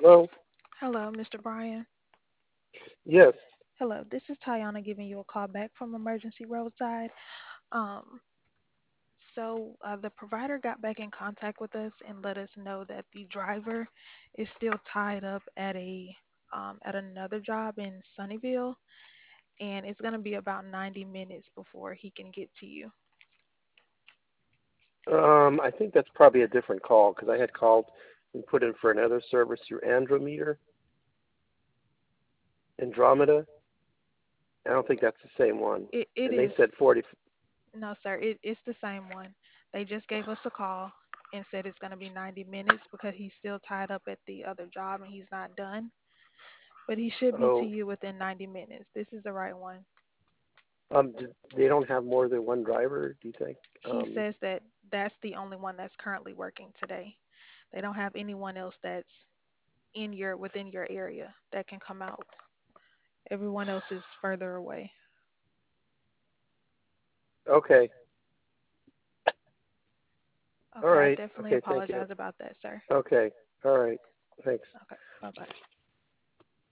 Hello? Hello, Mr. Brian. Yes. Hello, this is Tayana giving you a call back from Emergency Roadside. Um, the provider got back in contact with us and let us know that the driver is still tied up at another job in Sunnyvale, and it's gonna be about 90 minutes before he can get to you. I think that's probably a different call because I had called and put in for another service through Andromeda. I don't think that's the same one. It And they is said 40. no, sir. It's the same one. They just gave us a call and said it's gonna be 90 minutes because he's still tied up at the other job and he's not done. But he should be to Oh, you within 90 minutes. This is the right one. they don't have more than one driver, do you think? He says that that's the only one that's currently working today. They don't have anyone else that's within your area that can come out. Everyone else is further away. Okay. All Okay, I right. definitely Okay. Thank you. apologize about that, sir. Okay. All right. Thanks. Okay, bye bye.